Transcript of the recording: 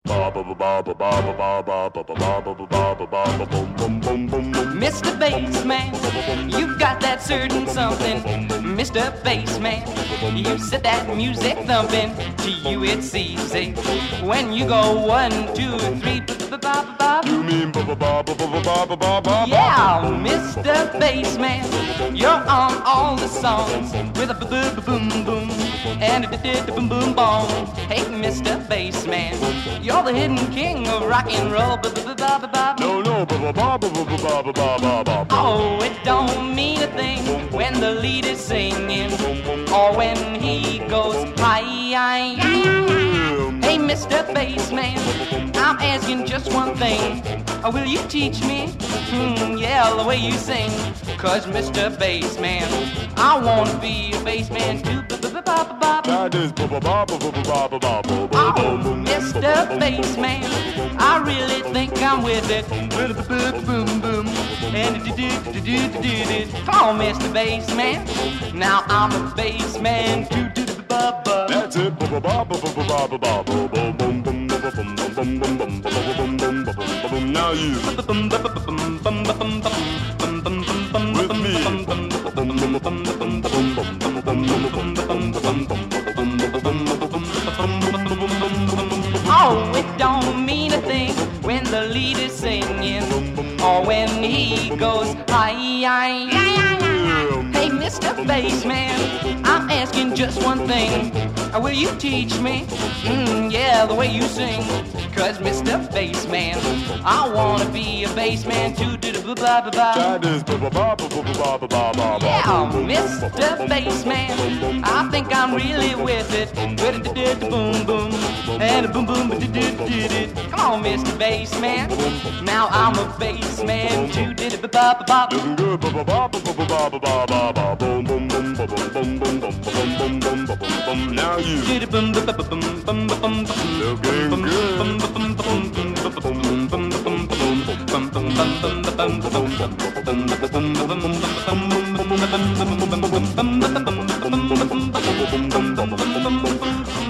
Mr. Bassman, you got that certain something. Mr. Bassman, you set that music thumping. To you it's easy when you go 1, 2, 3. You mean Yeah, Mr. Bassman, you're on all the songs with a boom boom and a boom boom boom. Hey, Mr. Bassman, you're the hidden king of rock and roll. No. Oh, it don't mean a thing when the lead is singing or when he goes high. Hey, Mr. Bassman, I'm asking just one thing. Will you teach me? Yeah, the way you sing. Cause Mr. Bassman, I wanna be a bassman too. That is Oh, Mr. Bassman, I really think I'm with it. Boom boom and come on, Mr. Bassman. Now I'm a bassman too. That's it. Now you with me. Oh, it don't mean a thing when the lead is singing or when he goes high. Hey, Mr. Bassman, I'm asking just one thing. Will you teach me? Yeah, the way you sing. Cause Mr. Bassman, I wanna be a bassman too. That is Yeah, Mr. Bassman, I think I'm really with it. Boom boom and a boom boom. Come on, Mr. Bassman. Now I'm a bassman too. looking good. Now you looking good.